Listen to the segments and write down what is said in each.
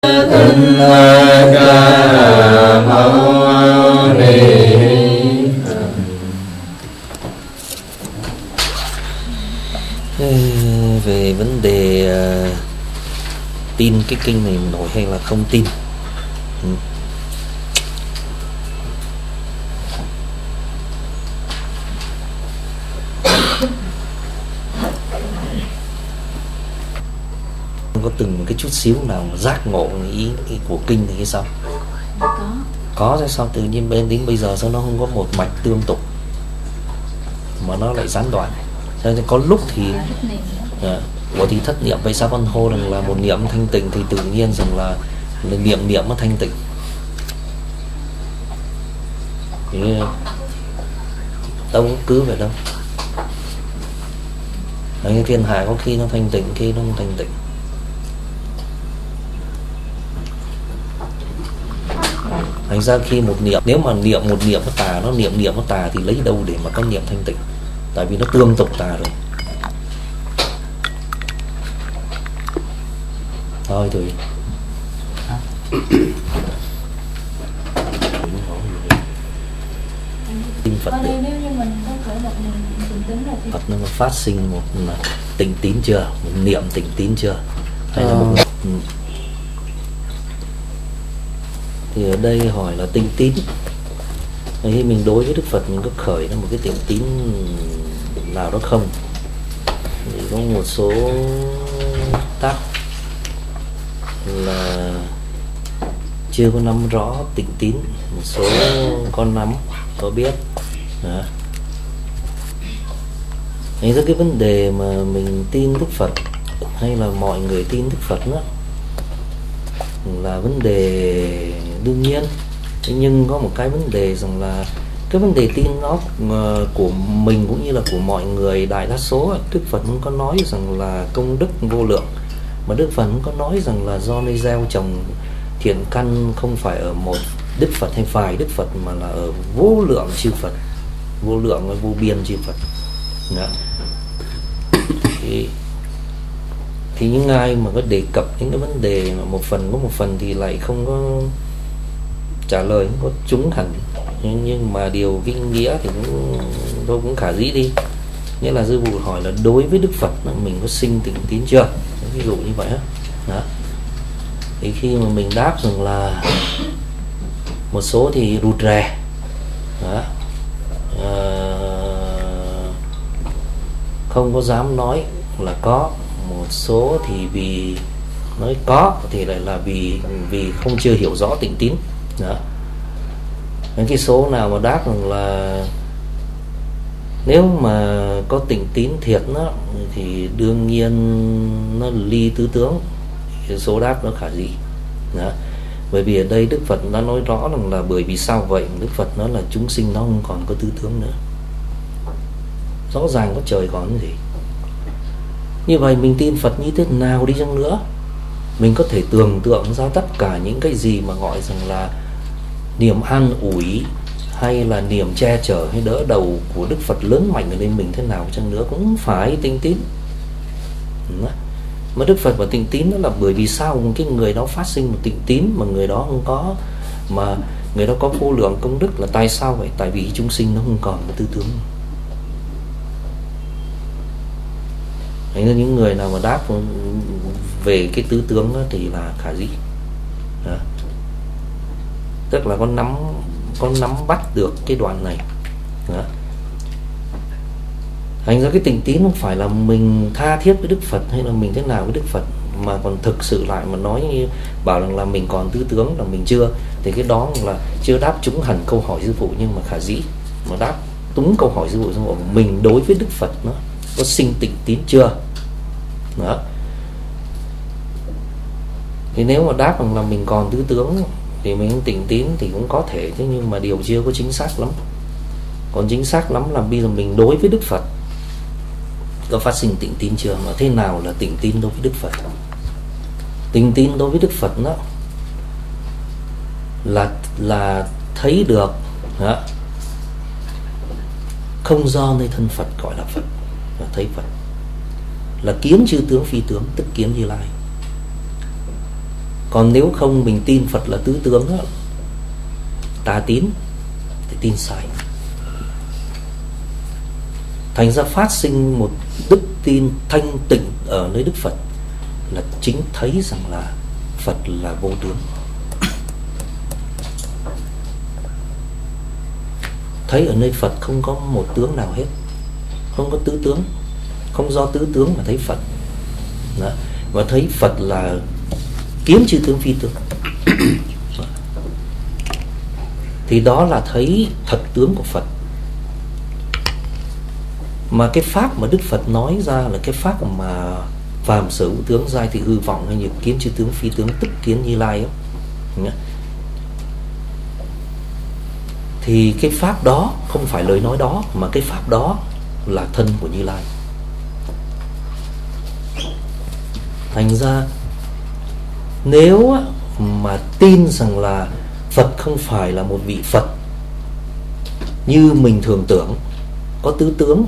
Thích Ca Mâu Ni. Về vấn đề tin cái kinh này nổi hay là không tin, có từng cái chút xíu nào mà giác ngộ ý của kinh thì hay sao? Có chứ, sao tự nhiên đến bây giờ sao nó không có một mạch tương tục mà nó lại gián đoạn? Cho nên có lúc thì thì thất niệm, vậy sao con hô rằng là một niệm thanh tịnh thì tự nhiên rằng là niệm nó thanh tịnh. Thì đâu có cứ vậy đâu. Cái thiên hạ có khi nó thanh tịnh, khi nó không thanh tịnh. Thành ra khi một niệm, nếu mà niệm một niệm nó tà, nó niệm nó tà thì lấy đâu để mà có niệm thanh tịnh? Tại vì nó tương tục tà rồi. Thôi thì tin Phật được. Phật nó phát sinh một tịnh tín chưa, một niệm tịnh tín chưa, hay là một thì ở đây hỏi là tịnh tín. Khi mình đối với Đức Phật mình có khởi ra một cái tịnh tín nào đó không? Thì có một số tác là chưa có nắm rõ tịnh tín, một số con nắm có biết đó. Thế ra cái vấn đề mà mình tin Đức Phật hay là mọi người tin Đức Phật đó là vấn đề đương nhiên. Thế nhưng có một cái vấn đề rằng là cái vấn đề tin nó của mình cũng như là của mọi người đại đa số, Đức Phật không có nói rằng là công đức vô lượng, mà Đức Phật không có nói rằng là do nơi gieo trồng thiện căn không phải ở một Đức Phật hay vài Đức Phật, mà là ở vô lượng chư Phật, vô lượng và vô biên chư Phật. Đó. Thì những ai mà có đề cập những cái vấn đề mà một phần thì lại không có trả lời, không có trúng hẳn, nhưng mà điều kinh nghĩa thì tôi cũng khả dĩ đi. Nghĩa là sư phụ hỏi là đối với Đức Phật mình có sinh tịnh tín chưa, ví dụ như vậy đó. Thì khi mà mình đáp rằng là một số thì rụt rè đó, không có dám nói là có, một số thì vì nói có thì lại là vì không chưa hiểu rõ tịnh tín đó. Những cái số nào mà đáp rằng là nếu mà có tịnh tín thiệt đó, thì đương nhiên nó ly tứ tướng, cái số đáp nó khả dĩ đó. Bởi vì ở đây Đức Phật đã nói rõ rằng là bởi vì sao vậy? Đức Phật nói là chúng sinh nó không còn có tứ tướng nữa, rõ ràng có trời còn cái gì. Như vậy mình tin Phật như thế nào đi chăng nữa, mình có thể tưởng tượng ra tất cả những cái gì mà gọi rằng là niềm an ủi hay là niềm che chở hay đỡ đầu của Đức Phật lớn mạnh ở lên mình thế nào chăng nữa cũng phải tịnh tín. Mà Đức Phật và tịnh tín đó là bởi vì sao? Cái người đó phát sinh một tịnh tín mà người đó không có, mà người đó có vô lượng công đức là tại sao vậy? Tại vì chúng sinh nó không còn có tư tướng. Nên những người nào mà đáp về cái tứ tướng đó thì là khả dĩ đó. Tức là con nắm bắt được cái đoạn này đó. Thành ra cái tịnh tín không phải là mình tha thiết với Đức Phật hay là mình thế nào với Đức Phật, mà còn thực sự lại mà nói bảo rằng là mình còn tứ tướng là mình chưa, thì cái đó là chưa đáp trúng hẳn câu hỏi sư phụ, nhưng mà khả dĩ mà đáp trúng câu hỏi sư phụ xong rồi mình đối với Đức Phật nó có sinh tịnh tín chưa đó. Thì nếu mà đáp rằng là mình còn tứ tướng thì mình tịnh tín thì cũng có thể, thế nhưng mà điều chưa có chính xác lắm. Còn chính xác lắm là bây giờ mình đối với Đức Phật có phát sinh tịnh tín chưa, mà thế nào là tịnh tín đối với Đức Phật? Tịnh tín đối với Đức Phật đó là thấy được đó, không do nơi thân Phật gọi là Phật, là thấy Phật, là kiến chư tướng phi tướng, tức kiến Như Lai. Còn nếu không mình tin Phật là tứ tướng đó, tà tín thì tin sai. Thành ra phát sinh một đức tin thanh tịnh ở nơi Đức Phật là chính thấy rằng là Phật là vô tướng. Thấy ở nơi Phật không có một tướng nào hết, không có tứ tướng, không do tứ tướng mà thấy Phật đó. Và thấy Phật là kiến chư tướng phi tướng thì đó là thấy thật tướng của Phật. Mà cái pháp mà Đức Phật nói ra là cái pháp mà phàm sở hữu tướng, giai thị hư vọng, hay như kiến chư tướng phi tướng, tức kiến Như Lai đó. Thì cái pháp đó không phải lời nói đó, mà cái pháp đó là thân của Như Lai. Thành ra nếu mà tin rằng là Phật không phải là một vị Phật như mình thường tưởng, có tứ tướng,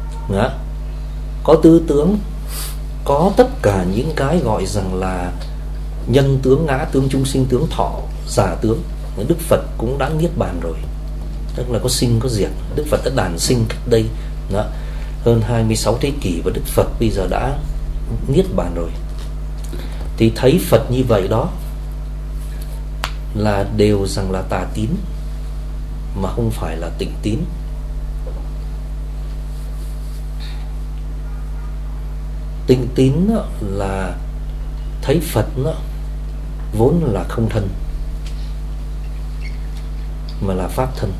có tứ tướng, có tất cả những cái gọi rằng là nhân tướng, ngã tướng, chung sinh tướng, thọ, giả tướng. Đức Phật cũng đã niết bàn rồi, tức là có sinh có diệt. Đức Phật đã đản sinh cách đây hơn 26 thế kỷ, và Đức Phật bây giờ đã niết bàn rồi. Thì thấy Phật như vậy đó là đều rằng là tà tín, mà không phải là tịnh tín. Tịnh tín là thấy Phật vốn là không thân, mà là pháp thân.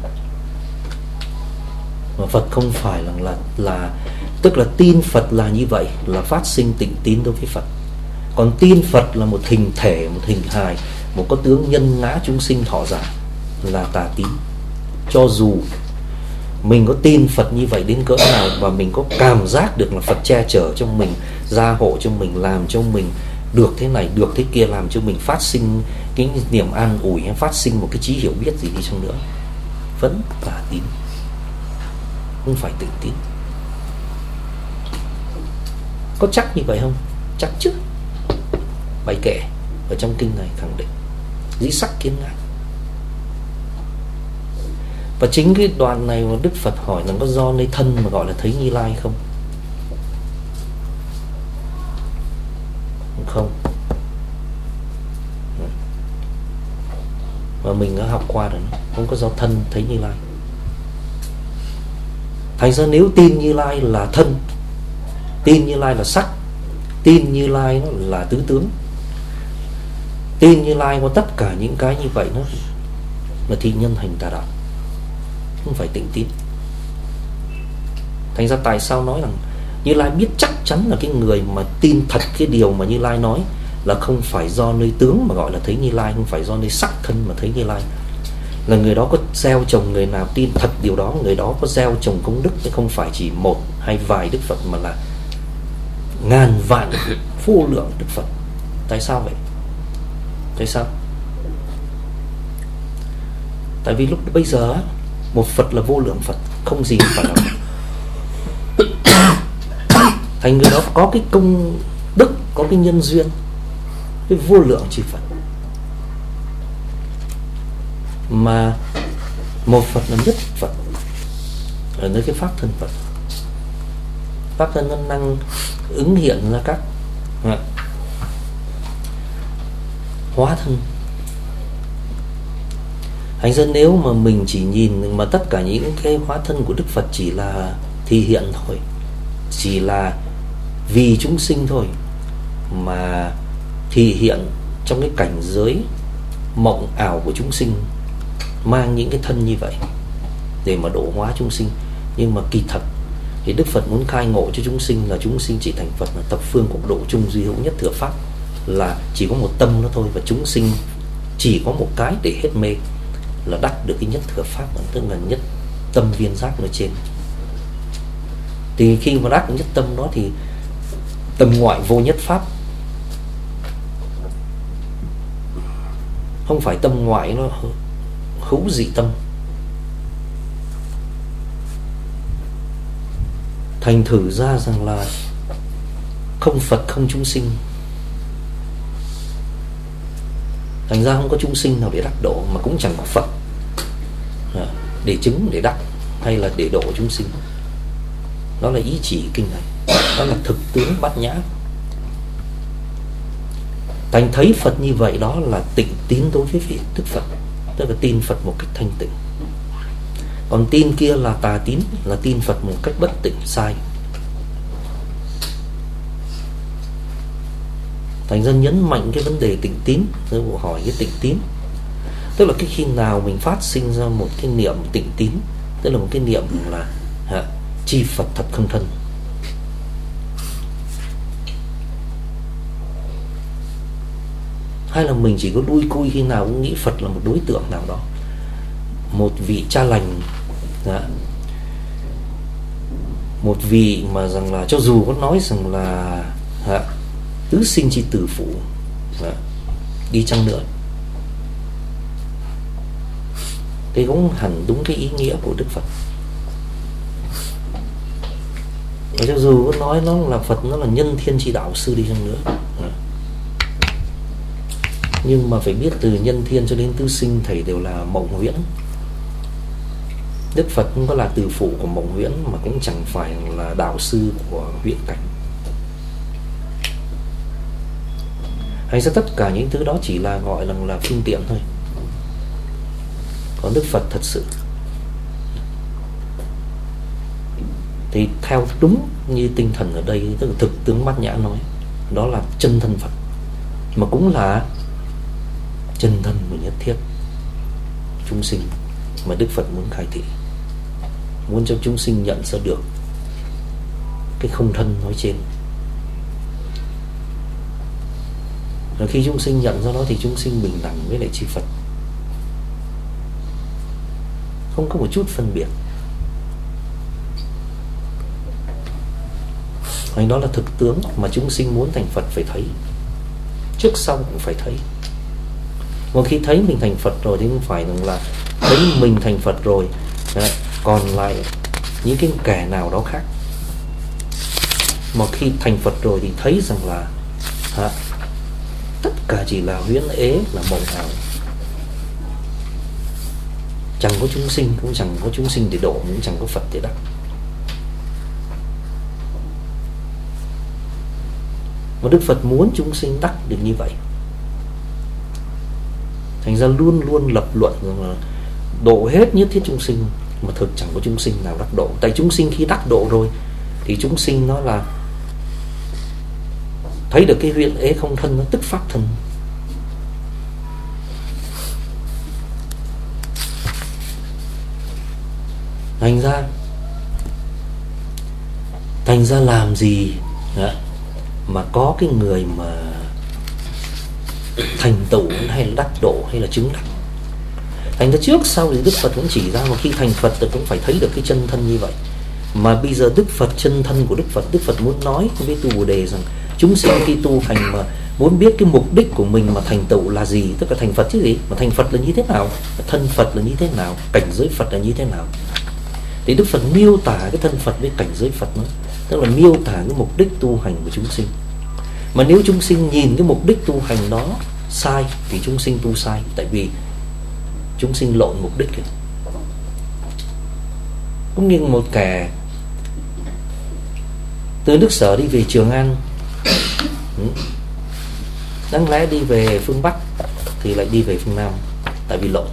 Mà Phật không phải là tức là tin Phật là như vậy là phát sinh tịnh tín đối với Phật. Còn tin Phật là một hình thể, một hình hài, một có tướng nhân ngã chúng sinh thọ giả là tà tín. Cho dù mình có tin Phật như vậy đến cỡ nào, và mình có cảm giác được là Phật che chở cho mình, gia hộ cho mình, làm cho mình được thế này, được thế kia, làm cho mình phát sinh cái niềm an ủi, hay phát sinh một cái trí hiểu biết gì đi chăng nữa, vẫn tà tín, không phải tịnh tín. Có chắc như vậy không? Chắc chứ. Bài kệ ở trong kinh này khẳng định dĩ sắc kiến ngã. Và chính cái đoạn này mà Đức Phật hỏi là có do nơi thân mà gọi là thấy Như Lai không? Không. Và mình đã học qua rồi, không có do thân thấy Như Lai. Thành ra nếu tin Như Lai là thân, tin Như Lai là sắc, tin Như Lai nó là tứ tướng, tin Như Lai có tất cả những cái như vậy, nó là thị nhân hành tà đạo, không phải tịnh tín. Thành ra tại sao nói rằng Như Lai biết chắc chắn là cái người mà tin thật cái điều mà Như Lai nói là không phải do nơi tướng mà gọi là thấy Như Lai, không phải do nơi sắc thân mà thấy Như Lai, là người đó có gieo trồng, người nào tin thật điều đó, người đó có gieo trồng công đức, chứ không phải chỉ một hay vài Đức Phật, mà là ngàn vạn vô lượng Đức Phật. Tại sao vậy? Tại sao? Tại vì lúc bây giờ một Phật là vô lượng Phật, không gì phải là Phật. Thành người đó có cái công đức, có cái nhân duyên với vô lượng chư Phật. Mà một Phật là nhất Phật ở nơi cái pháp thân Phật. Pháp thân nó năng ứng hiện ra các hóa thân. Thành ra nếu mà mình chỉ nhìn mà tất cả những cái hóa thân của Đức Phật chỉ là thi hiện thôi, chỉ là vì chúng sinh thôi, mà thị hiện trong cái cảnh giới mộng ảo của chúng sinh, mang những cái thân như vậy để mà độ hóa chúng sinh. Nhưng mà kỳ thật thì Đức Phật muốn khai ngộ cho chúng sinh là chúng sinh chỉ thành Phật là thập phương cộng độ chung duy hữu nhất thừa pháp, là chỉ có một tâm đó thôi, và chúng sinh chỉ có một cái để hết mê là đắc được cái nhất thừa pháp, tức là nhất tâm viên giác ở trên. Thì khi mà đắc nhất tâm đó thì tâm ngoại vô nhất pháp, không phải tâm ngoại nó hữu dị tâm. Thành thử ra rằng là không Phật không chúng sinh, Thành ra không có chúng sinh nào để đắc độ, mà cũng chẳng có Phật để chứng, để đắc hay là để độ chúng sinh. Đó là ý chỉ kinh này, đó là thực tướng bát nhã. Thành thấy Phật như vậy đó là tịnh tín đối với vị Đức Phật, tức là tin Phật một cách thanh tịnh. Còn tin kia là tà tín, là tin Phật một cách bất tịnh, sai. Thành ra nhấn mạnh cái vấn đề tịnh tín. Tôi bộ hỏi cái tịnh tín, tức là cái khi nào mình phát sinh ra một cái niệm tịnh tín, tức là một cái niệm là chi Phật thật không thân. Hay là mình chỉ có đuôi cui khi nào cũng nghĩ Phật là một đối tượng nào đó, một vị cha lành, một vị mà rằng là cho dù có nói rằng là tứ sinh chi tử phụ đi chăng nữa thì cũng hẳn đúng cái ý nghĩa của Đức Phật. Và cho dù có nói nó là Phật, nó là nhân thiên chi đạo sư đi chăng nữa, nhưng mà phải biết từ nhân thiên cho đến tứ sinh thầy đều là mộng huyễn. Đức Phật cũng có là từ phụ của mộng huyễn, mà cũng chẳng phải là đạo sư của huyễn cảnh. Hay ra tất cả những thứ đó chỉ là gọi là phương tiện thôi. Còn Đức Phật thật sự thì theo đúng như tinh thần ở đây, tức là thực tướng bát nhã nói, đó là chân thân Phật, mà cũng là chân thân của nhất thiết chúng sinh mà Đức Phật muốn khai thị, muốn cho chúng sinh nhận ra được cái không thân nói trên. Rồi khi chúng sinh nhận ra đó thì chúng sinh bình đẳng với lại chư Phật, không có một chút phân biệt. Hay đó là thực tướng mà chúng sinh muốn thành Phật phải thấy, trước sau cũng phải thấy. Một khi thấy mình thành Phật rồi thì không phải là thấy mình thành Phật rồi còn lại những cái kẻ nào đó khác. Mà khi thành Phật rồi thì thấy rằng là tất cả chỉ là huyễn ế, là mộng ảo. Chẳng có chúng sinh, cũng chẳng có chúng sinh để độ, cũng chẳng có Phật để đắc. Và Đức Phật muốn chúng sinh đắc được như vậy. Thành ra luôn luôn lập luận rằng là độ hết nhất thiết chúng sinh, mà thực chẳng có chúng sinh nào đắc độ. Tại chúng sinh khi đắc độ rồi thì chúng sinh nó là thấy được cái huyễn ế không thân, nó tức pháp thân. Thành ra làm gì mà có cái người mà thành tựu hay là đắc độ hay là chứng đắc. Thành ra trước sau thì Đức Phật cũng chỉ ra, mà khi thành Phật thì cũng phải thấy được cái chân thân như vậy. Mà bây giờ Đức Phật, chân thân của Đức Phật muốn nói với tu Bồ Đề rằng chúng sinh khi tu hành mà muốn biết cái mục đích của mình mà thành tựu là gì, tức là thành Phật chứ gì, mà thành Phật là như thế nào, thân Phật là như thế nào, cảnh giới Phật là như thế nào. Thì Đức Phật miêu tả cái thân Phật với cảnh giới Phật nữa, tức là miêu tả cái mục đích tu hành của chúng sinh. Mà nếu chúng sinh nhìn cái mục đích tu hành đó sai thì chúng sinh tu sai, tại vì chúng sinh lộn mục đích kìa. Cũng như một kẻ từ Đức Sở đi về Trường An, đáng lẽ đi về phương Bắc thì lại đi về phương Nam, tại vì lộn.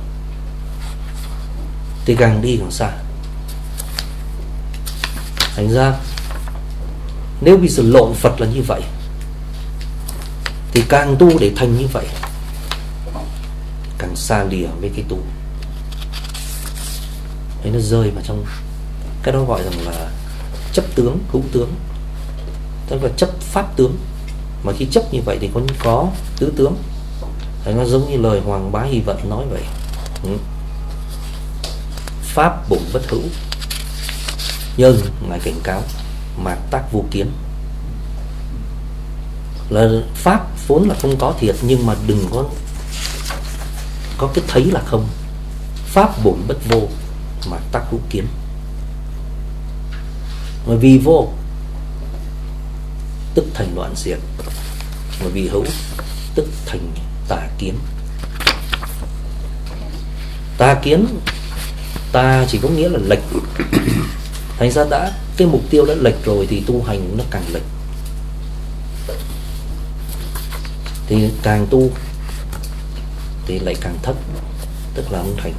Thì càng đi càng xa. Thành ra nếu bây giờ lộn Phật là như vậy thì càng tu để thành như vậy càng xa lìa với cái tu. Thế nó rơi vào trong cái đó gọi rằng là chấp tướng, hữu tướng, tức là chấp pháp tướng. Mà khi chấp như vậy thì có tứ tướng. Thế nó giống như lời Hoàng Bá Hy Vận nói vậy. Pháp bổn bất hữu, nhưng ngài cảnh cáo mạt tác vô kiến. Là pháp vốn là không có thiệt, nhưng mà đừng có cái thấy là không. Pháp bổn bất vô, mạt tác hữu kiến. Mà vì vô tức thành loạn diệt, mà vì hữu tức thành tà kiến. Ta kiến, ta chỉ có nghĩa là lệch. Thành ra đã cái mục tiêu đã lệch rồi thì tu hành nó càng lệch, thì càng tu thì lại càng thấp, tức là không thành.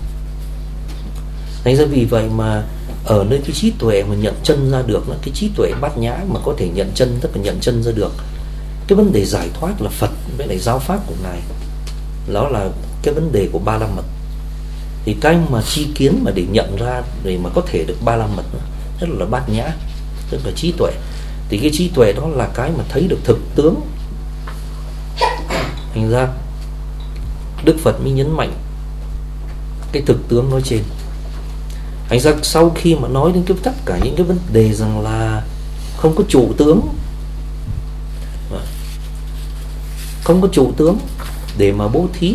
Thành ra vì vậy mà ở nơi cái trí tuệ mà nhận chân ra được, cái trí tuệ bát nhã mà có thể nhận chân, tức là nhận chân ra được cái vấn đề giải thoát là Phật với lại giáo pháp của Ngài, đó là cái vấn đề của ba la mật. Thì cái mà chi kiến mà để nhận ra để mà có thể được ba la mật rất là bát nhã, tức là trí tuệ. Thì cái trí tuệ đó là cái mà thấy được thực tướng. Thành ra Đức Phật mới nhấn mạnh cái thực tướng nói trên. Thành ra sau khi mà nói đến tất cả những cái vấn đề rằng là không có trụ tướng, không có trụ tướng để mà bố thí,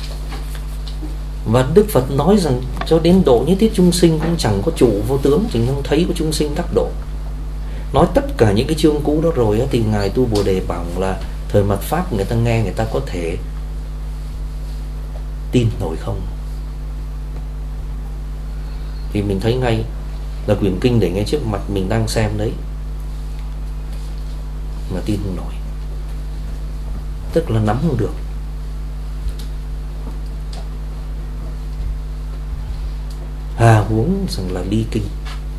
và Đức Phật nói rằng cho đến độ nhất thiết chúng sinh cũng chẳng có trụ vô tướng, chỉ không thấy có chúng sinh đắc độ. Nói tất cả những cái chương cũ đó rồi thì Ngài Tu Bồ Đề bảo là thời mạt Pháp người ta nghe, người ta có thể tin nổi không? Thì mình thấy ngay là quyển kinh để ngay trước mặt mình đang xem đấy mà tin không nổi, tức là nắm không được. Hà huống rằng là ly kinh.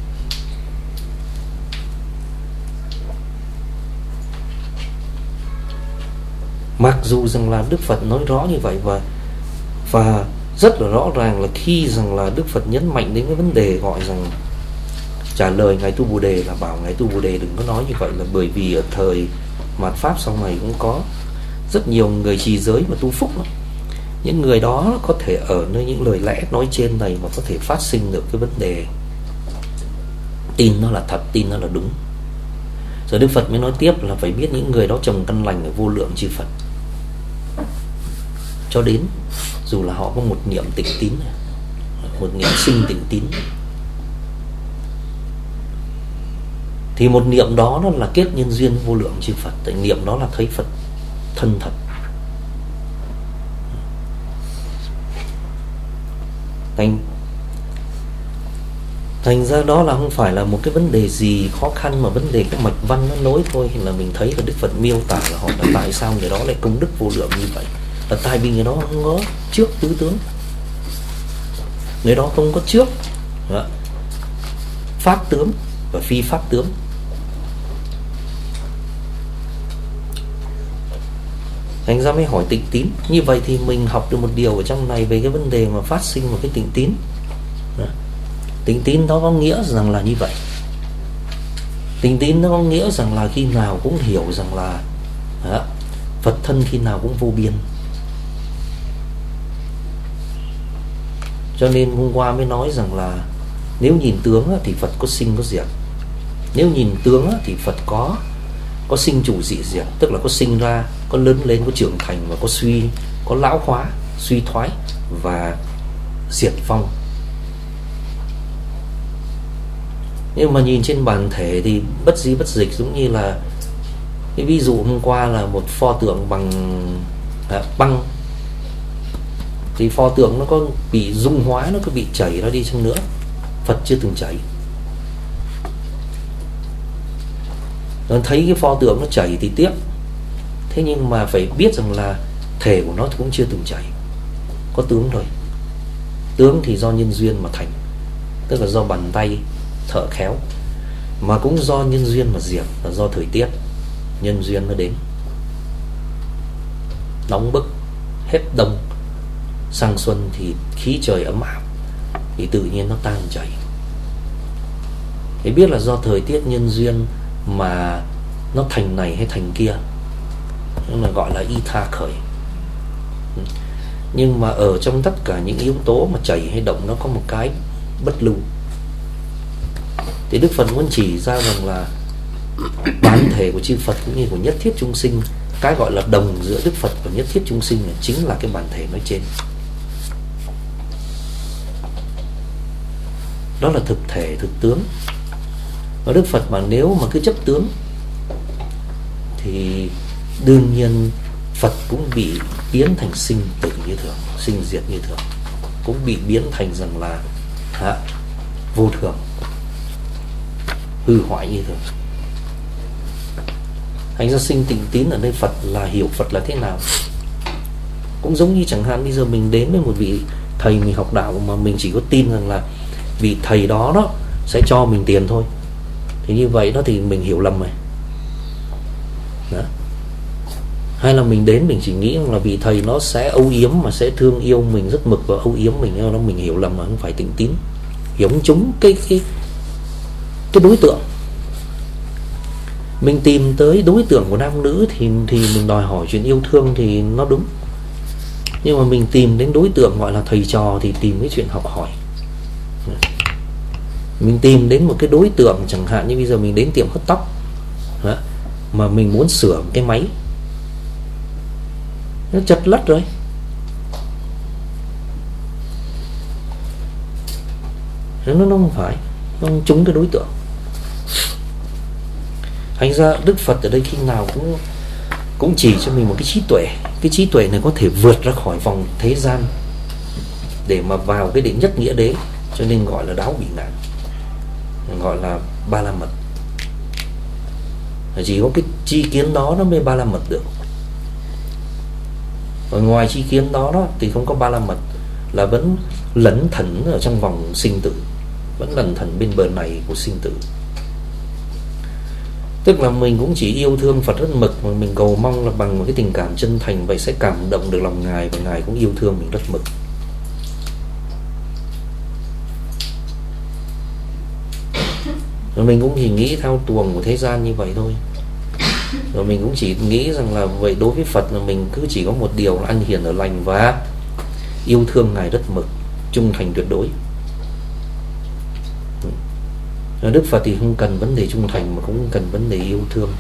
Mặc dù rằng là Đức Phật nói rõ như vậy, và rất là rõ ràng là khi rằng là Đức Phật nhấn mạnh đến cái vấn đề gọi rằng trả lời Ngài Tu Bồ Đề là bảo Ngài Tu Bồ Đề đừng có nói như vậy, là bởi vì ở thời mạt Pháp sau này cũng có rất nhiều người trì giới mà tu phúc lắm. Những người đó có thể ở nơi những lời lẽ nói trên này mà có thể phát sinh được cái vấn đề tin nó là thật, tin nó là đúng. Rồi Đức Phật mới nói tiếp là phải biết những người đó trồng căn lành ở vô lượng chư Phật, cho đến dù là họ có một niệm tịnh tín, một niệm sinh tịnh tín, thì một niệm đó nó là kết nhân duyên vô lượng chư Phật. Tại niệm đó là thấy Phật thân thật. Thành ra đó là không phải là một cái vấn đề gì khó khăn, mà vấn đề cái mạch văn nó nối thôi. Là mình thấy là Đức Phật miêu tả là họ là tại sao người đó lại công đức vô lượng như vậy, là tại vì người đó không có trước tứ tướng, người đó không có trước pháp tướng và phi pháp tướng. Thành ra mới hỏi tịnh tín. Như vậy thì mình học được một điều ở trong này về cái vấn đề mà phát sinh một cái tịnh tín. Tịnh tín đó có nghĩa rằng là như vậy. Tịnh tín nó có nghĩa rằng là khi nào cũng hiểu rằng là Phật thân khi nào cũng vô biên. Cho nên hôm qua mới nói rằng là nếu nhìn tướng thì Phật có sinh có diệt. Nếu nhìn tướng thì Phật có sinh chủ dị diệt, tức là có sinh ra, có lớn lên, có trưởng thành, và có có lão hóa, suy thoái và diệt vong. Nhưng mà nhìn trên bản thể thì bất di bất dịch, giống như là cái ví dụ hôm qua là một pho tượng bằng băng, thì pho tượng nó có bị dung hóa, nó có bị chảy nó đi chăng nữa, Phật chưa từng chảy. Nó thấy cái pho tượng nó chảy thì tiếc, thế nhưng mà phải biết rằng là thể của nó cũng chưa từng chảy, có tướng rồi. Tướng thì do nhân duyên mà thành, tức là do bàn tay thợ khéo, mà cũng do nhân duyên mà diệt, là do thời tiết. Nhân duyên nó đến nóng bức, hết đông sang xuân thì khí trời ấm áp, thì tự nhiên nó tan chảy. Thì biết là do thời tiết nhân duyên mà nó thành này hay thành kia, nhưng mà gọi là y tha khởi. Nhưng mà ở trong tất cả những yếu tố mà chảy hay động, nó có một cái bất lưu. Thì Đức Phật muốn chỉ ra rằng là bản thể của chư Phật cũng như của nhất thiết chúng sinh, cái gọi là đồng giữa Đức Phật và nhất thiết chúng sinh là chính là cái bản thể nói trên. Đó là thực thể, thực tướng. Và Đức Phật mà nếu mà cứ chấp tướng thì đương nhiên Phật cũng bị biến thành sinh tử như thường, sinh diệt như thường. cũng bị biến thành rằng là vô thường, hư hoại như thường. Thành ra sinh tịnh tín ở đây Phật là hiểu Phật là thế nào. Cũng giống như chẳng hạn bây giờ mình đến với một vị thầy mình học đạo mà mình chỉ có tin rằng là vị thầy đó sẽ cho mình tiền thôi, thì như vậy đó thì mình hiểu lầm rồi đó. Hay là mình đến mình chỉ nghĩ rằng là vị thầy nó sẽ âu yếm mà sẽ thương yêu mình rất mực và âu yếm mình, đó mình hiểu lầm mà không phải tịnh tín. Giống chúng cái đối tượng. Mình tìm tới đối tượng của nam nữ thì mình đòi hỏi chuyện yêu thương thì nó đúng. Nhưng mà mình tìm đến đối tượng gọi là thầy trò thì tìm cái chuyện học hỏi. Mình tìm đến một cái đối tượng, chẳng hạn như bây giờ mình đến tiệm hớt tóc mà mình muốn sửa cái máy, nó chật lất rồi, nó không phải, nó không trúng cái đối tượng. Thành ra Đức Phật ở đây khi nào cũng chỉ cho mình một cái trí tuệ. Cái trí tuệ này có thể vượt ra khỏi vòng thế gian để mà vào cái định nhất nghĩa đế, cho nên gọi là đáo bị ngạn, gọi là ba la mật. Chỉ có cái tri kiến đó nó mới ba la mật được. Và ngoài tri kiến đó thì không có ba la mật, là vẫn lẩn thẩn ở trong vòng sinh tử, vẫn lẩn thẩn bên bờ này của sinh tử. Tức là mình cũng chỉ yêu thương Phật rất mực, mà mình cầu mong là bằng một cái tình cảm chân thành, vậy sẽ cảm động được lòng Ngài, và Ngài cũng yêu thương mình rất mực. Rồi mình cũng chỉ nghĩ theo tuồng của thế gian như vậy thôi. Rồi mình cũng chỉ nghĩ rằng là vậy đối với Phật là mình cứ chỉ có một điều là ăn hiền ở lành và yêu thương Ngài rất mực, trung thành tuyệt đối. Đức Phật thì không cần vấn đề trung thành mà cũng cần vấn đề yêu thương.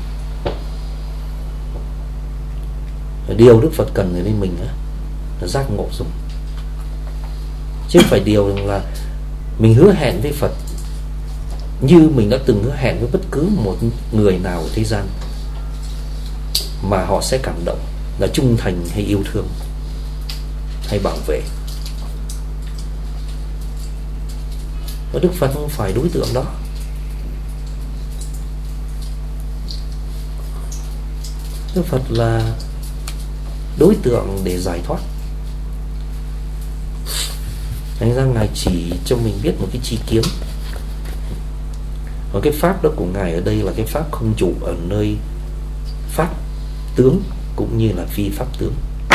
Điều Đức Phật cần ở đây mình là giác ngộ dùng, chứ không phải điều là mình hứa hẹn với Phật như mình đã từng hứa hẹn với bất cứ một người nào ở thế gian mà họ sẽ cảm động, là trung thành hay yêu thương hay bảo vệ. Và Đức Phật không phải đối tượng đó. Đức Phật là đối tượng để giải thoát. Thành ra Ngài chỉ cho mình biết một cái tri kiến. Và cái pháp đó của Ngài ở đây là cái pháp không trụ ở nơi pháp tướng cũng như là phi pháp tướng.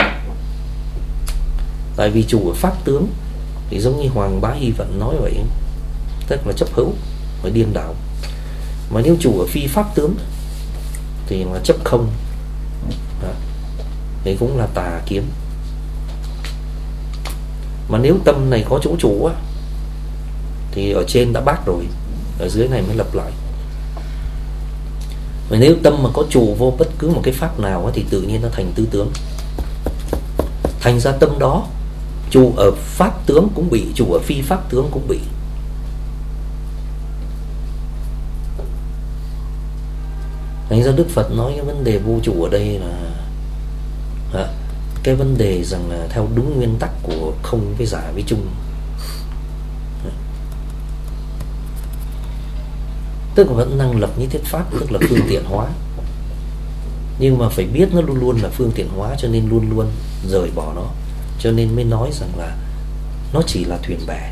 Tại vì trụ ở pháp tướng thì giống như Hoàng Bá Hy Vận nói vậy, tức là chấp hữu và điên đảo. Mà nếu trụ ở phi pháp tướng thì là chấp không, thì cũng là tà kiến. Mà nếu tâm này có chỗ trụ thì ở trên đã bác rồi, ở dưới này mới lập lại. Và nếu tâm mà có trụ vô bất cứ một cái pháp nào thì tự nhiên nó thành tứ tướng. Thành ra tâm đó trụ ở pháp tướng cũng bị, trụ ở phi pháp tướng cũng bị. Thành ra Đức Phật nói cái vấn đề vô trụ ở đây là cái vấn đề rằng là theo đúng nguyên tắc của không với giả với chung. Tức là vẫn năng lập như thiết pháp, tức là phương tiện hóa. Nhưng mà phải biết nó luôn luôn là phương tiện hóa, cho nên luôn luôn rời bỏ nó. Cho nên mới nói rằng là nó chỉ là thuyền bè.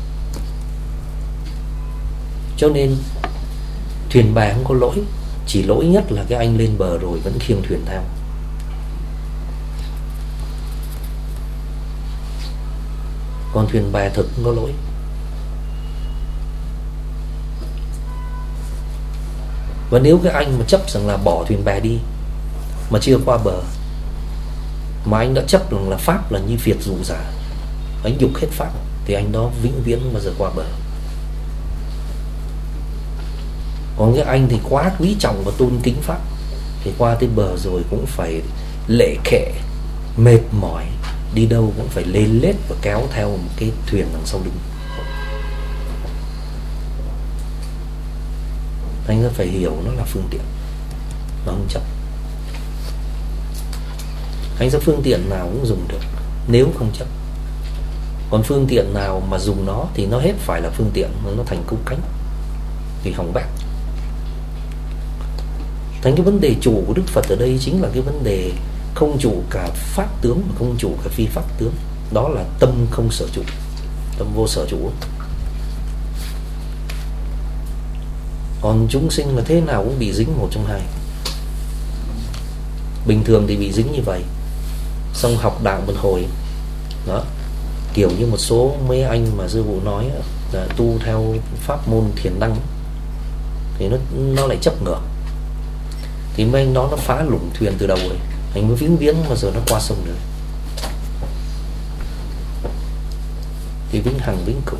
Cho nên thuyền bè không có lỗi, chỉ lỗi nhất là cái anh lên bờ rồi vẫn khiêng thuyền theo. Còn thuyền bè thực không có lỗi. Và nếu cái anh mà chấp rằng là bỏ thuyền bè đi mà chưa qua bờ, mà anh đã chấp rằng là pháp là như Việt dù giả, anh dục hết pháp, thì anh đó vĩnh viễn không bao giờ qua bờ. Còn cái anh thì quá quý trọng và tôn kính pháp, thì qua tới bờ rồi cũng phải lệ khệ, mệt mỏi, đi đâu cũng phải lên lết và kéo theo một cái thuyền đằng sau lưng. Anh ta phải hiểu nó là phương tiện, nó không chấp. Anh ra phương tiện nào cũng dùng được nếu không chấp. Còn phương tiện nào mà dùng nó thì nó hết phải là phương tiện, nó thành câu cánh thì hỏng bét. Thành cái vấn đề chủ của Đức Phật ở đây chính là cái vấn đề không chủ cả pháp tướng mà không chủ cả phi pháp tướng. Đó là tâm không sở chủ, tâm vô sở chủ. Còn chúng sinh là thế nào cũng bị dính một trong hai. Bình thường thì bị dính như vậy, xong học đạo một hồi đó, kiểu như một số mấy anh mà sư phụ nói là tu theo pháp môn thiền năng thì nó lại chấp ngược, thì mấy anh đó nó phá lủng thuyền từ đầu rồi, anh mới viếng viếng mà giờ nó qua sông rồi thì vĩnh hằng vĩnh cửu.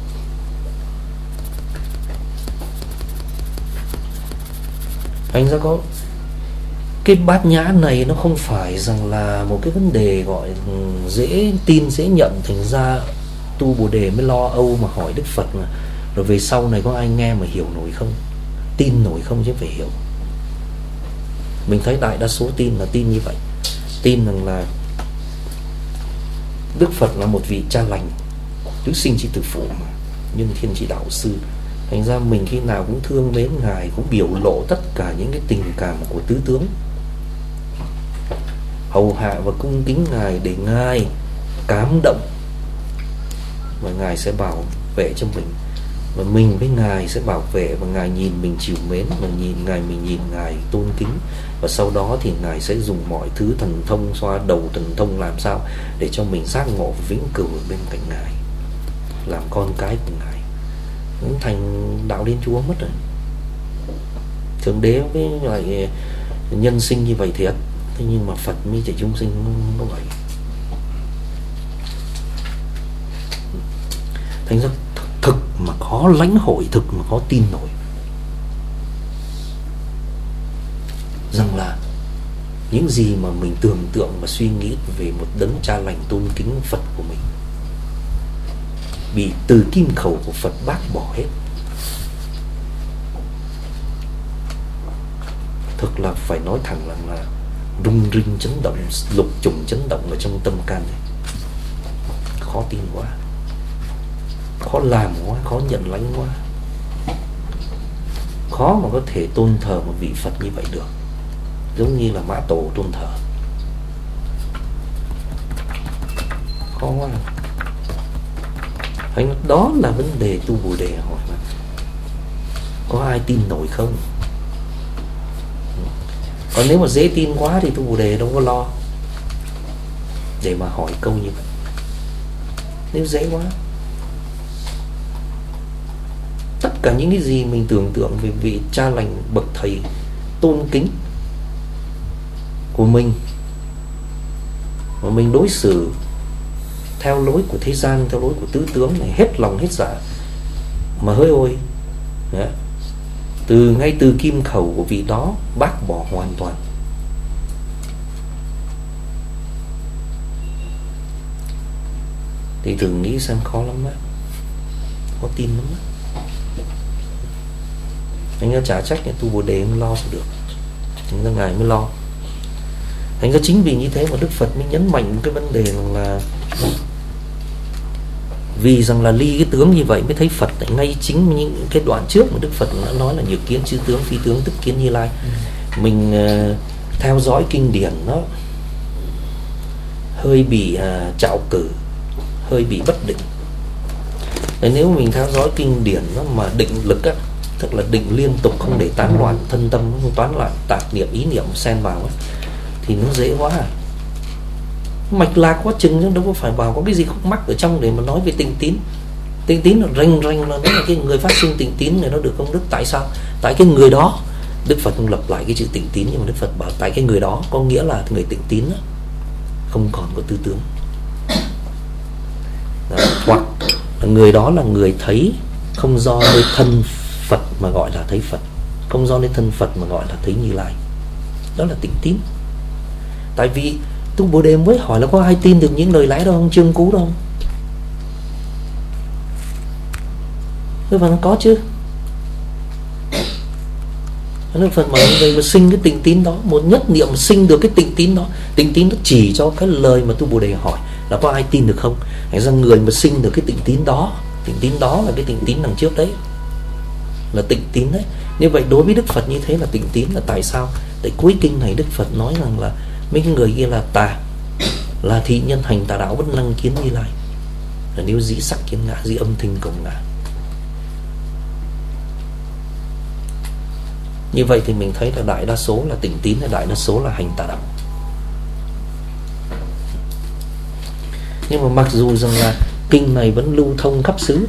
Anh ra có cái bát nhã này nó không phải rằng là một cái vấn đề gọi dễ tin dễ nhận, thành ra tu Bồ Đề mới lo âu mà hỏi Đức Phật mà rồi về sau này có ai nghe mà hiểu nổi không, tin nổi không, chứ phải hiểu. Mình thấy đại đa số tin là tin như vậy, tin rằng là Đức Phật là một vị cha lành, tứ sinh chi tử phụ mà, nhân thiên chi đạo sư. Thành ra mình khi nào cũng thương mến Ngài, cũng biểu lộ tất cả những cái tình cảm của tứ tướng, hầu hạ và cung kính Ngài để Ngài cảm động, và Ngài sẽ bảo vệ cho mình, và mình với Ngài sẽ bảo vệ, và Ngài nhìn mình chiều mến, và mình nhìn Ngài tôn kính, và sau đó thì Ngài sẽ dùng mọi thứ thần thông, xoa đầu thần thông làm sao để cho mình giác ngộ vĩnh cửu ở bên cạnh Ngài, làm con cái của Ngài. Cũng thành đạo Liên Chúa mất rồi. Thượng Đế với lại nhân sinh như vậy thiệt, thế nhưng mà Phật mới chỉ chúng sinh nó vậy. Thành ra thực mà khó lãnh hội, thực mà khó tin nổi rằng là những gì mà mình tưởng tượng và suy nghĩ về một đấng cha lành tôn kính Phật của mình bị từ kim khẩu của Phật bác bỏ hết. Thực là phải nói thẳng là rung rinh chấn động, lục trùng chấn động ở trong tâm can này. Khó tin quá, khó làm quá, khó nhận lãnh quá, khó mà có thể tôn thờ một vị Phật như vậy được, giống như là Mã Tổ tôn thờ. Khó quá. Anh đó là vấn đề tu Bồ Đề hỏi mà có ai tin nổi không? Còn nếu mà dễ tin quá thì tu Bồ Đề đâu có lo để mà hỏi câu như vậy. Nếu dễ quá, tất cả những cái gì mình tưởng tượng về vị cha lành bậc thầy tôn kính của mình mà mình đối xử theo lối của thế gian, theo lối của tứ tướng này, hết lòng hết dạ mà hỡi ôi, ngay từ kim khẩu của vị đó bác bỏ hoàn toàn. Thì thử nghĩ xem, khó lắm á, khó tin lắm á. Anh chả trách tu Bồ Đề không lo sao được, thành ra Ngài mới lo. Thành ra chính vì như thế mà Đức Phật mới nhấn mạnh cái vấn đề là vì rằng là ly cái tướng như vậy mới thấy Phật. Ngay chính những cái đoạn trước mà Đức Phật đã nói là nhược kiến chư tướng, phi tướng tức kiến Như Lai. Mình theo dõi kinh điển nó hơi bị trạo cử, hơi bị bất định. Đấy, nếu mình theo dõi kinh điển nó mà định lực á, tức là định liên tục, không để tán loạn thân tâm, không toán loạn tạp niệm ý niệm xen vào á, thì nó dễ quá à. Mạch lạc quá chừng chứ đâu có phải bảo có cái gì khúc mắc ở trong để mà nói về tịnh tín. Tịnh tín là rành là nói là cái người phát sinh tịnh tín này nó được công đức. Tại sao? Tại cái người đó, Đức Phật không lập lại cái chữ tịnh tín, nhưng mà Đức Phật bảo tại cái người đó, có nghĩa là người tịnh tín đó, không còn có tư tướng đó, hoặc là người đó là người thấy không do nơi thân Phật mà gọi là thấy Phật, không do nơi thân Phật mà gọi là thấy Như Lai. Đó là tịnh tín. Tại vì tu Bồ Đề mới hỏi là có ai tin được những lời lẽ đâu không, chương cú đâu. Đức Phật có chứ. Đức Phật mà người mà sinh cái tịnh tín đó, một nhất niệm sinh được cái tịnh tín đó. Tịnh tín nó chỉ cho cái lời mà tu Bồ Đề hỏi là có ai tin được không? Thành ra người mà sinh được cái tịnh tín đó, tịnh tín đó là cái tịnh tín đằng trước đấy, là tịnh tín đấy. Như vậy đối với Đức Phật như thế là tịnh tín. Là tại sao? Tại cuối kinh này Đức Phật nói rằng là mấy cái người kia là tà, là thị nhân hành tà đạo bất năng kiến Như Lai, là nếu dĩ sắc kiến ngã, dĩ âm thanh cộng ngã. Như vậy thì mình thấy là đại đa số là tịnh tín, là đại đa số là hành tà đạo. Nhưng mà mặc dù rằng là kinh này vẫn lưu thông khắp xứ,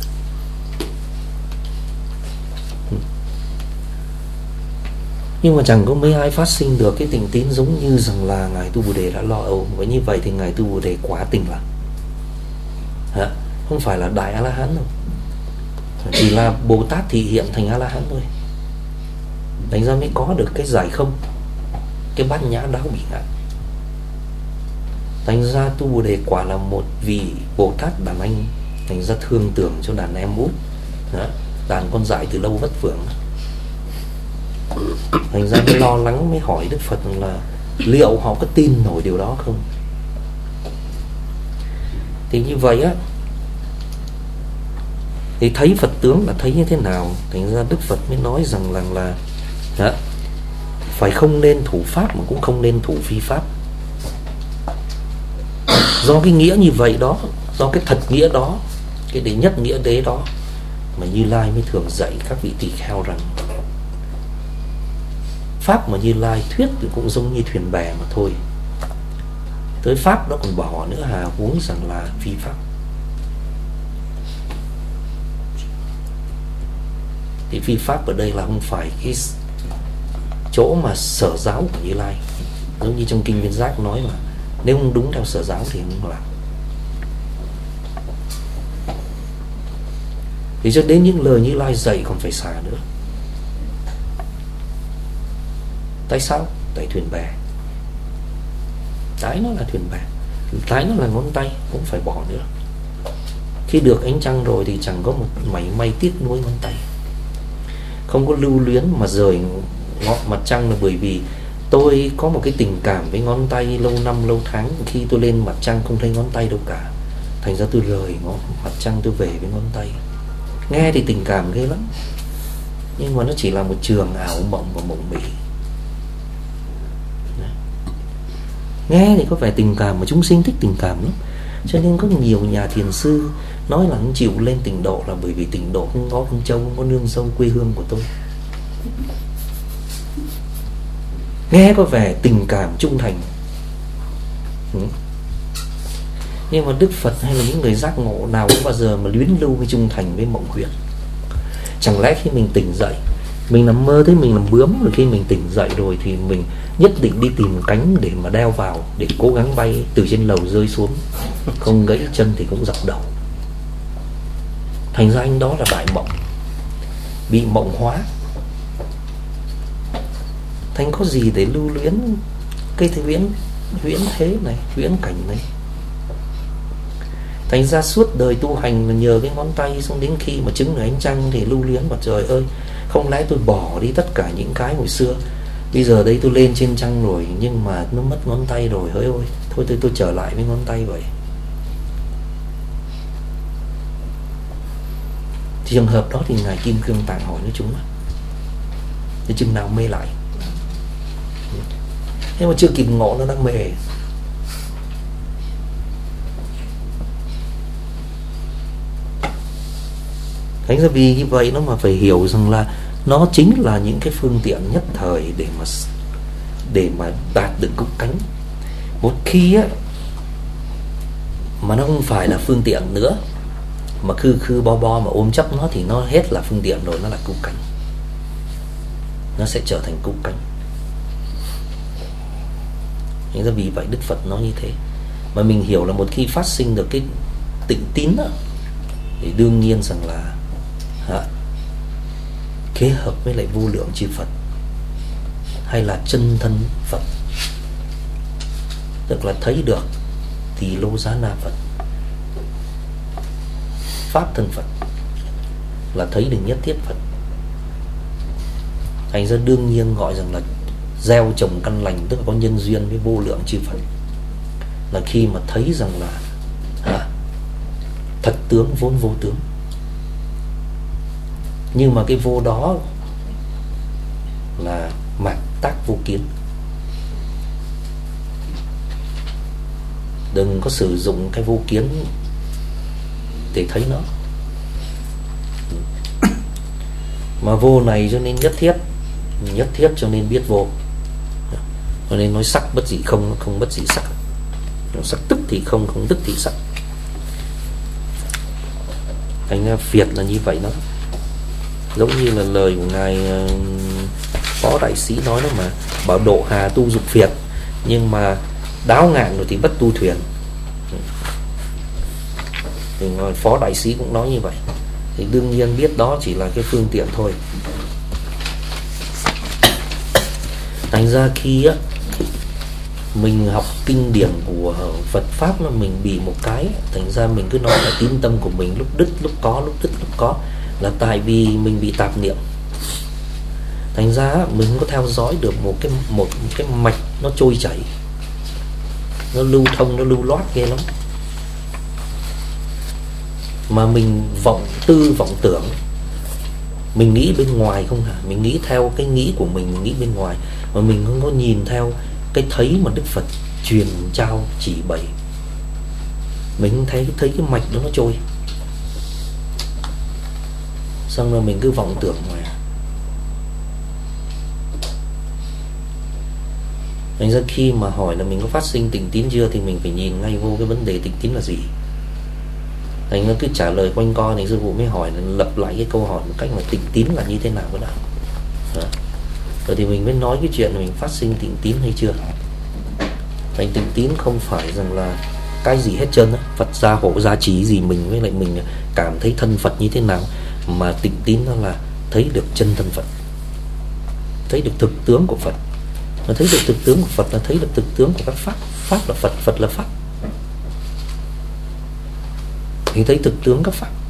nhưng mà chẳng có mấy ai phát sinh được cái tịnh tín giống như rằng là Ngài Tu Bồ Đề đã lo âu. Với như vậy thì Ngài Tu Bồ Đề quá tình lắm, không phải là đại A-la-hán đâu, chỉ là Bồ Tát thị hiện thành A-la-hán thôi. Thành ra mới có được cái giải không, cái bát nhã đáo bỉ ngạn. Thành ra Tu Bồ Đề quả là một vị Bồ Tát đàn anh, thành ra thương tưởng cho đàn em út, đàn con dại từ lâu vất vưởng. Thành ra mới lo lắng, mới hỏi Đức Phật là liệu họ có tin nổi điều đó không. Thì như vậy á, thì thấy Phật tướng là thấy như thế nào. Thành ra Đức Phật mới nói rằng là phải không nên thủ pháp mà cũng không nên thủ phi pháp. Do cái nghĩa như vậy đó, do cái thật nghĩa đó, cái đệ nhất nghĩa đế đó, mà Như Lai mới thường dạy các vị tỳ kheo rằng pháp mà Như Lai thuyết thì cũng giống như thuyền bè mà thôi. Tới pháp đó còn bỏ nữa hà, huống rằng là phi pháp. Thì phi pháp ở đây là không phải cái chỗ mà sở giáo của Như Lai. Giống như trong kinh Viên Giác nói mà, nếu không đúng theo sở giáo thì không làm. Thì cho đến những lời Như Lai dạy còn phải xả nữa. Tại sao? Tại thuyền bè. Cái nó là thuyền bè, cái nó là ngón tay, cũng phải bỏ nữa. Khi được ánh trăng rồi thì chẳng có một mảy may tiếc nuối ngón tay, không có lưu luyến mà rời ngọn mặt trăng, là bởi vì tôi có một cái tình cảm với ngón tay lâu năm lâu tháng. Khi tôi lên mặt trăng không thấy ngón tay đâu cả, thành ra tôi rời ngọn mặt trăng, tôi về với ngón tay. Nghe thì tình cảm ghê lắm, nhưng mà nó chỉ là một trường ảo mộng và mộng mị. Nghe thì có vẻ tình cảm, mà chúng sinh thích tình cảm lắm. Cho nên có nhiều nhà thiền sư nói là không chịu lên tịnh độ là bởi vì tịnh độ không có con trâu, không có nương dâu quê hương của tôi. Nghe có vẻ tình cảm trung thành, nhưng mà Đức Phật hay là những người giác ngộ nào cũng bao giờ mà luyến lưu với trung thành với mộng huyễn. Chẳng lẽ khi mình tỉnh dậy, mình nằm mơ thấy mình làm bướm, rồi khi mình tỉnh dậy rồi thì mình nhất định đi tìm cánh để mà đeo vào, để cố gắng bay từ trên lầu rơi xuống, không gãy chân thì cũng dập đầu. Thành ra anh đó là đại mộng, bị mộng hóa. Thành có gì để lưu luyến cái huyễn thế này, huyễn cảnh này. Thành ra suốt đời tu hành là nhờ cái ngón tay, xong đến khi mà chứng được ánh trăng thì lưu luyến mà trời ơi, không lẽ tôi bỏ đi tất cả những cái hồi xưa. Bây giờ đây tôi lên trên trăng rồi, nhưng mà nó mất ngón tay rồi, hỡi ôi, thôi tôi trở lại với ngón tay vậy. Trường hợp đó thì Ngài Kim Cương Tạng hỏi với chúng là để chừng nào mê lại. Nhưng mà chưa kịp ngộ nó đang mê. Thành ra vì như vậy nó mà phải hiểu rằng là nó chính là những cái phương tiện nhất thời để mà đạt được cúc cánh. Một khi á mà nó không phải là phương tiện nữa, mà khư bo mà ôm chấp nó, thì nó hết là phương tiện rồi, nó là cúc cánh, nó sẽ trở thành cúc cánh. Nên ra vì vậy Đức Phật nói như thế. Mà mình hiểu là một khi phát sinh được cái tịnh tín đó, thì đương nhiên rằng là kết hợp với lại vô lượng chư Phật, hay là chân thân Phật, tức là thấy được thì lô giá na Phật, pháp thân Phật, là thấy được nhất thiết Phật. Thành ra đương nhiên gọi rằng là gieo trồng căn lành, tức là có nhân duyên với vô lượng chư Phật. là khi mà thấy rằng là thật tướng vốn vô tướng, nhưng mà cái vô đó là mạt tác vô kiến. Đừng có sử dụng cái vô kiến để thấy nó. Mà vô này cho nên nhất thiết cho nên biết vô. Cho nên nói sắc bất dị không, không bất dị sắc. Sắc tức thì không, không tức thì sắc. Thành ra phiệt là như vậy đó. Giống như là lời của ngài Phó Đại Sĩ nói đó mà, bảo độ hà tu dục phiệt, nhưng mà đáo ngạn rồi thì bất tu thuyền. Thì Phó Đại Sĩ cũng nói như vậy. Thì đương nhiên biết đó chỉ là cái phương tiện thôi. Thành ra khi á mình học kinh điển của Phật Pháp là mình bị một cái, thành ra mình cứ nói là tín tâm của mình lúc đứt lúc có, lúc đứt lúc có, là tại vì mình bị tạp niệm. Thành ra mình không có theo dõi được một cái mạch nó trôi chảy, nó lưu thông, nó lưu loát ghê lắm. Mà mình vọng tư vọng tưởng, mình nghĩ bên ngoài không hả? Mình nghĩ theo cái nghĩ của mình nghĩ bên ngoài, mà mình không có nhìn theo cái thấy mà Đức Phật truyền trao chỉ bày. Mình không thấy cái mạch đó nó trôi, xong rồi mình cứ vọng tưởng ngoài. Thành ra khi mà hỏi là mình có phát sinh tịnh tín chưa, thì mình phải nhìn ngay vô cái vấn đề tịnh tín là gì. Thành ra cứ trả lời quanh co thì sư phụ mới hỏi, lặp lại cái câu hỏi một cách mà tịnh tín là như thế nào cái nào. Rồi thì mình mới nói cái chuyện là mình phát sinh tịnh tín hay chưa. Thành tịnh tín không phải rằng là cái gì hết trơn á, Phật gia hộ gia trí gì mình, với lại mình cảm thấy thân Phật như thế nào. Mà tịnh tín nó là thấy được chân thân Phật, thấy được thực tướng của Phật. Mà thấy được thực tướng của Phật là thấy được thực tướng của các Pháp. Pháp là Phật, Phật là Pháp. Thì thấy thực tướng các Pháp.